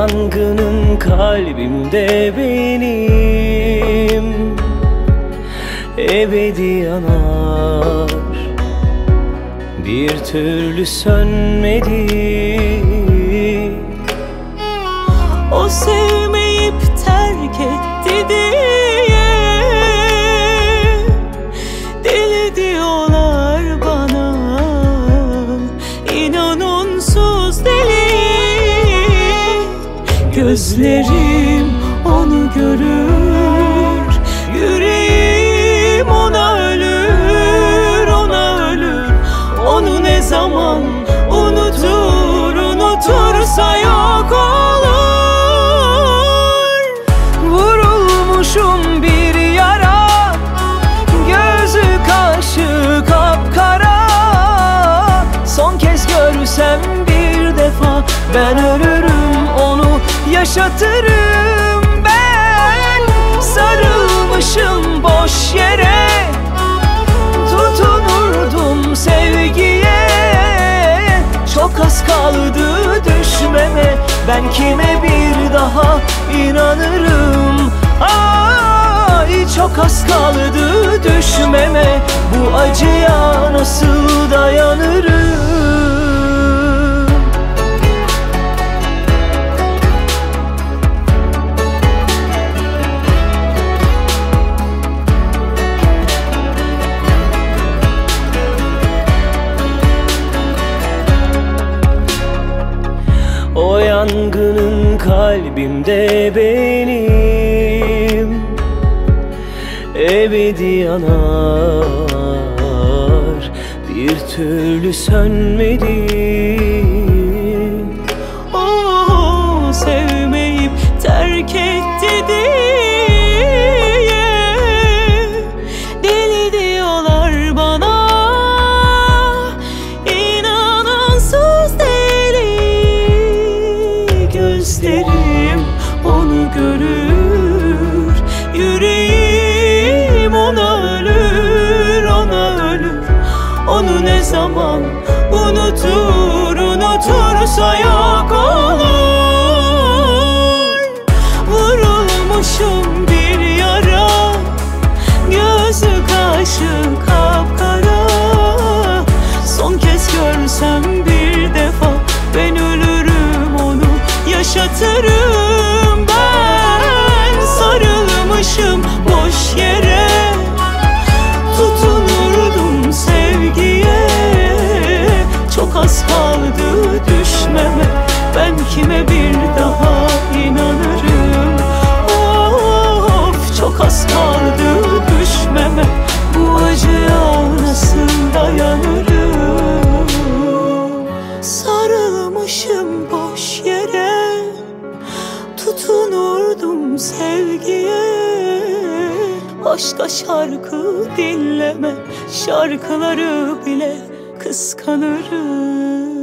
yangının kalbimde benim ebedi yanar, bir türlü sönmedi. O sevmeyip terk etti diye deli diyorlar bana. İnan onsuz deli. Gözlerim onu görür, yüreğim ona ölür, ona ölür. Onu ne zaman unutursa yok olur. Vurulmuşum bir yara, gözü kaşı kapkara. Son kez görsem bir defa ben ölürüm, onu yaşatırım ben. Sarılmışım boş yere, tutunurdum sevgiye. Çok az kaldı düşmeme, ben kime bir daha inanırım? Ay, çok az kaldı düşmeme, bu acıya nasıl dayanırım? O yangının kalbimde benim ebedi yanar, bir türlü sönmedi. O sevmeyip terk etti diye deli diyorlar bana. İnanansız deli. Gözlerim onu görür, yüreğim ona ölür, ona ölür. Onu ne zaman unutursa yok olur. Vurulmuşum bir yara, gözü kaşı kapkara. Son kez görsem bir defa ben ölürüm, onu yaşatırım ben. Sarılmışım boş yere, tutunurdum sevgiye. Çok az kaldı düşmeme, ben kime bir daha inanırım? Of, çok az kaldı düşmeme, bu acıya nasıl dayanırım? Sarılmışım boş yere, tutunurdum sevgiye. Başka şarkı dinleme, şarkıları bile kıskanırım.